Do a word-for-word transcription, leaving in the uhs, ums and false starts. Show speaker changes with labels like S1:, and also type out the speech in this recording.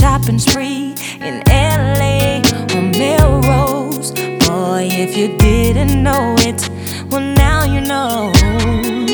S1: shopping spree in L A or Melrose. Boy, if you didn't know it, well now you know.